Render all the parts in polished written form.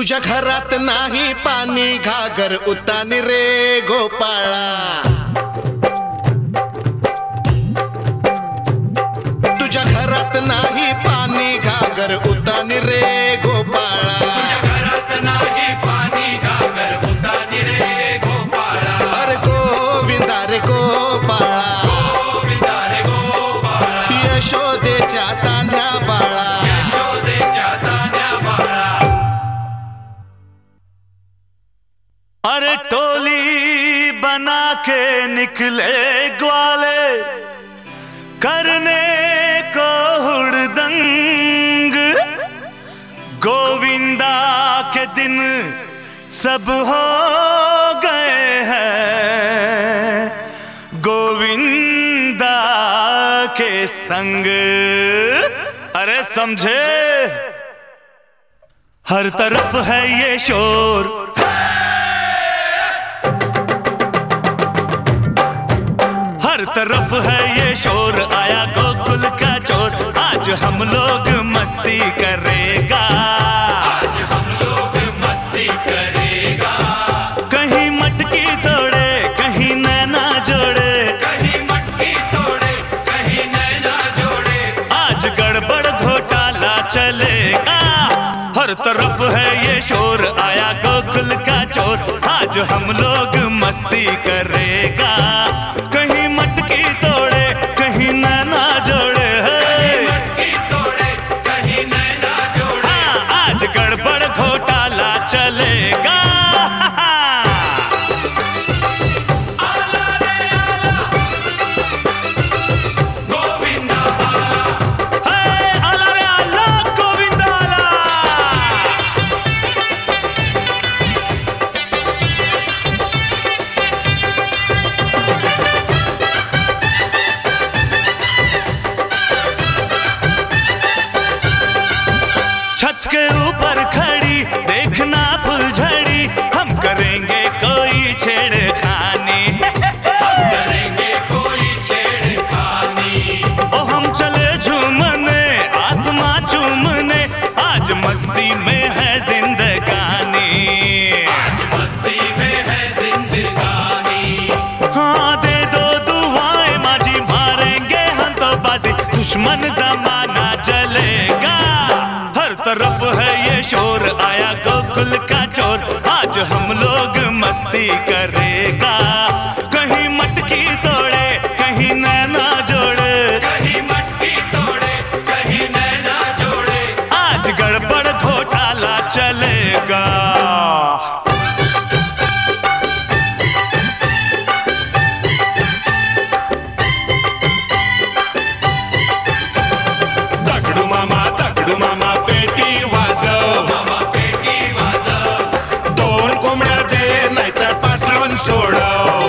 तुझ्या घरात नाही पाणी घागर उतानी रे गोपाळा, तुझ्या घरात नाही पाणी घागर उतानी रे गोपाळा, तुझ्या घरात नाही पाणी घागर उतानी रे गोपाळा, अरे गोविंदा रे गोपाळा, गोविंदा रे गोपाळा, यशोदेच्या तान्ह्या बाळा, यशोदेच्या तान्ह्या बाळा। अरे टोली बना के निकले ग्वाले करने को हुड़दंग, गोविंदा के दिन सब हो गए हैं गोविंदा के संग। अरे समझे, हर तरफ है ये शोर, हर तरफ है ये शोर, आया गोकुल का चोर, आज हम लोग मस्ती करेगा, आज हम लोग मस्ती करेगा, कहीं मटकी तोड़े कहीं नैना जोड़े, कहीं मटकी तोड़े कहीं नैना जोड़े, आज गड़बड़ घोटाला चलेगा, हर तरफ है ये शोर, आया गोकुल का चोर, आज हम लोग मस्ती करेगा, कहीं मटकी तोड़े कहीं नैना जोड़े, कहीं मटकी तोड़े कहीं नैना जोड़े, हाँ, आज गड़बड़ घोटाला चलेगा। आला रे आला, गोविंदा आला, हे, आला रे आला, गोविंदा आला। छत के ऊपर खड़ी देखना फुलझड़ी, हम करेंगे कोई छेड़खानी, हम करेंगे कोई छेड़खानी, ओ हम चले झूमने आसमां चूमने, आज मस्ती में है जिंदगानी, आज मस्ती में है जिंदगानी, हाँ दे दो दुआएं माजी, मारेंगे हम तो बाजी, दुश्मन जमाना चलेगा, हर तरफ है ये शोर, आया गोकुल का चोर, आज हम लोग मस्ती करेगा, कहीं मटकी तोड़े कहीं नैना जोड़े, कहीं मटकी तोड़े कहीं नैना जोड़े, आज गड़बड़ घोटाला चलेगा। दगडू मामा पेटी वाजव, मामा पेटी वाजव, दोन कोंबड्या दे नाहीतर पाठवून सोडव,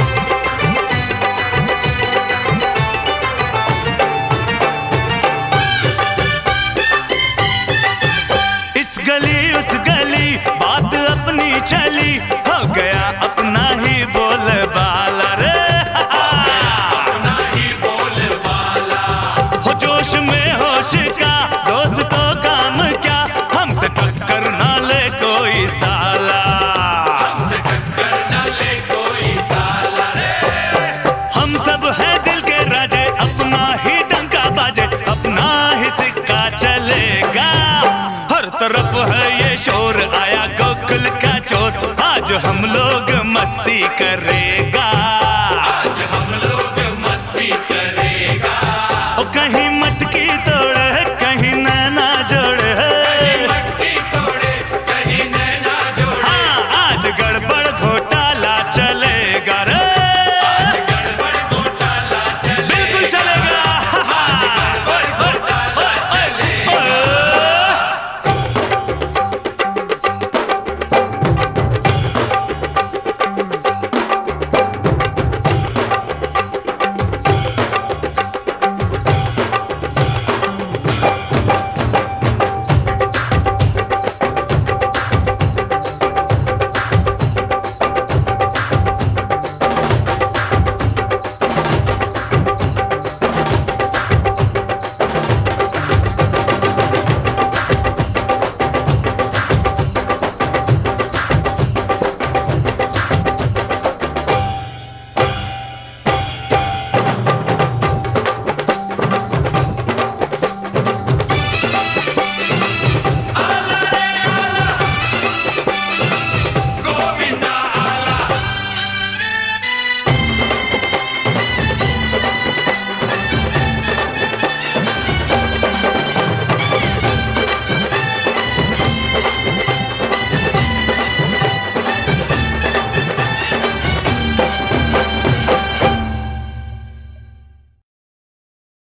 इस गली उस गली बात अपनी चली, हो गया अपना ही बोलबाला रे, अपना ही बोलबाला, हो जोश में होश का दोस्तों काम क्या, हमसे टक्कर ना ले कोई साला, हमसे टक्कर न ले कोई साला रे, हम सब है दिल के राजे, अपना ही डंका बाजे, अपना ही सिक्का चलेगा, हर तरफ है ये शोर, आया गोकुल का चोर, आज हम लोग मस्ती करेगा,